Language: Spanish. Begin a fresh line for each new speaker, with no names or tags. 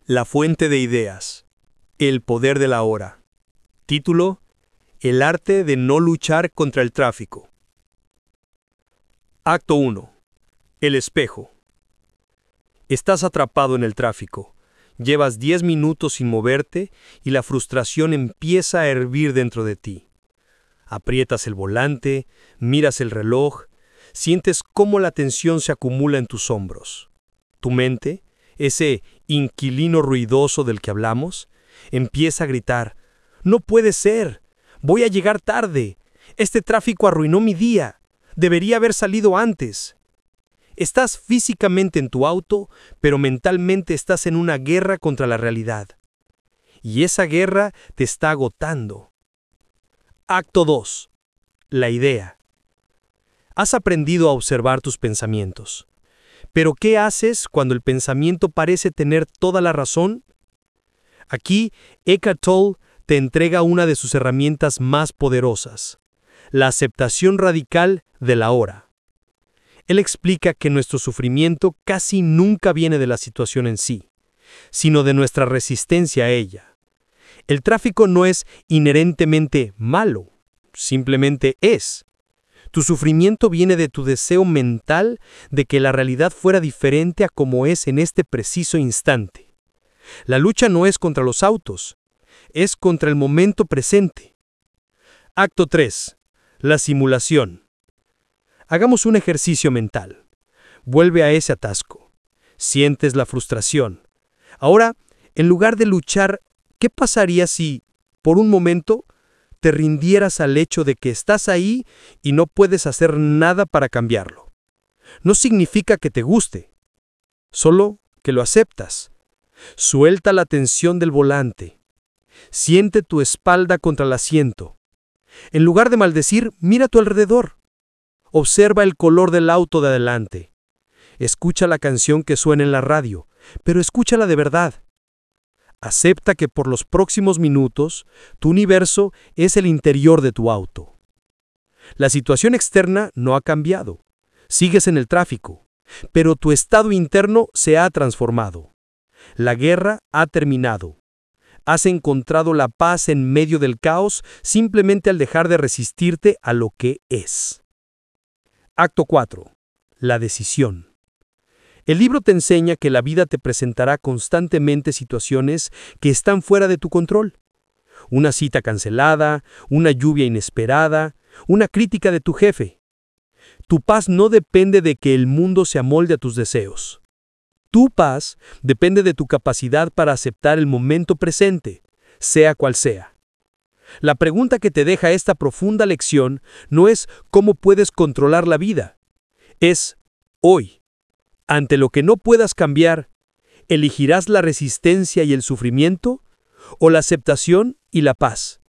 La fuente de ideas. El poder de la hora. Título: El arte de no luchar contra el tráfico. Acto 1. El espejo. Estás atrapado en el tráfico. Llevas 10 minutos sin moverte y la frustración empieza a hervir dentro de ti. Aprietas el volante, miras el reloj, sientes cómo la tensión se acumula en tus hombros. Tu mente, ese inquilino ruidoso del que hablamos, empieza a gritar: «No puede ser, voy a llegar tarde, este tráfico arruinó mi día, debería haber salido antes». Estás físicamente en tu auto, pero mentalmente estás en una guerra contra la realidad. Y esa guerra te está agotando. Acto 2. La idea. Has aprendido a observar tus pensamientos. Pero ¿qué haces cuando el pensamiento parece tener toda la razón? Aquí, Eckhart Tolle te entrega una de sus herramientas más poderosas: la aceptación radical de la hora. Él explica que nuestro sufrimiento casi nunca viene de la situación en sí, sino de nuestra resistencia a ella. El tráfico no es inherentemente malo, simplemente es. Tu sufrimiento viene de tu deseo mental de que la realidad fuera diferente a como es en este preciso instante. La lucha no es contra los autos, es contra el momento presente. Acto 3. La simulación. Hagamos un ejercicio mental. Vuelve a ese atasco. Sientes la frustración. Ahora, en lugar de luchar, ¿qué pasaría si, por un momento, te rindieras al hecho de que estás ahí y no puedes hacer nada para cambiarlo? No significa que te guste, solo que lo aceptas. Suelta la tensión del volante. Siente tu espalda contra el asiento. En lugar de maldecir, mira a tu alrededor. Observa el color del auto de adelante. Escucha la canción que suena en la radio, pero escúchala de verdad. Acepta que por los próximos minutos, tu universo es el interior de tu auto. La situación externa no ha cambiado. Sigues en el tráfico, pero tu estado interno se ha transformado. La guerra ha terminado. Has encontrado la paz en medio del caos simplemente al dejar de resistirte a lo que es. Acto 4. La decisión. El libro te enseña que la vida te presentará constantemente situaciones que están fuera de tu control. Una cita cancelada, una lluvia inesperada, una crítica de tu jefe. Tu paz no depende de que el mundo se amolde a tus deseos. Tu paz depende de tu capacidad para aceptar el momento presente, sea cual sea. La pregunta que te deja esta profunda lección no es cómo puedes controlar la vida. Es hoy. Ante lo que no puedas cambiar, ¿elegirás la resistencia y el sufrimiento o la aceptación y la paz?